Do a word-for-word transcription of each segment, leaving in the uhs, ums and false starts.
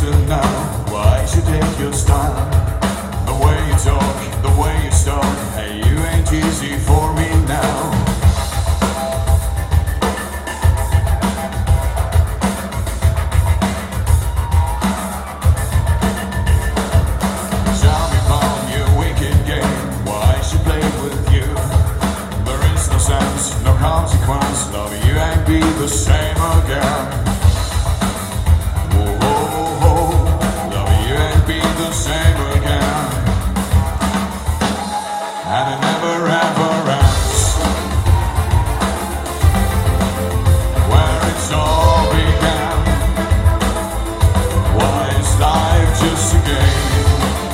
chaser now. Why should take your style? The way you talk, the way you stalk. Hey, you ain't easy for me now. No consequence, loving you ain't be the same again. Whoa, whoa, whoa, loving you ain't be the same again. And it never ever ends. Where it's all began. Why is life just a game?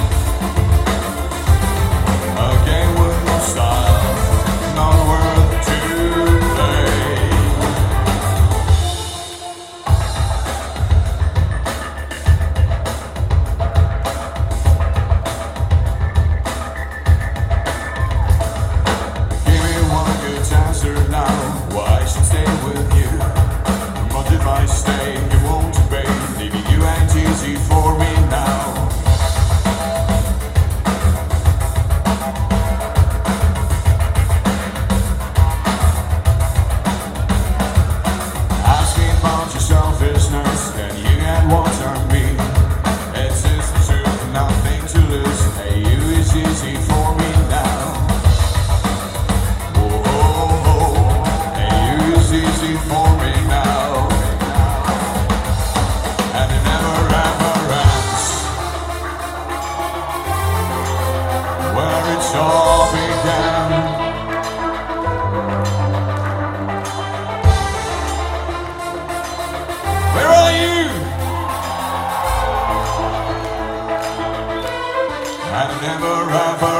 A game with no style, not worth now. Why should I stay with you? But if I stay, you won't obey. Leaving you ain't easy for me now. Asking about your selfishness, and you and what I mean. It's just the truth, nothing to lose. Hey, you is easy for me now. Easy for me now, and it never ever ends. Where it's all began. Where are you? And it never ever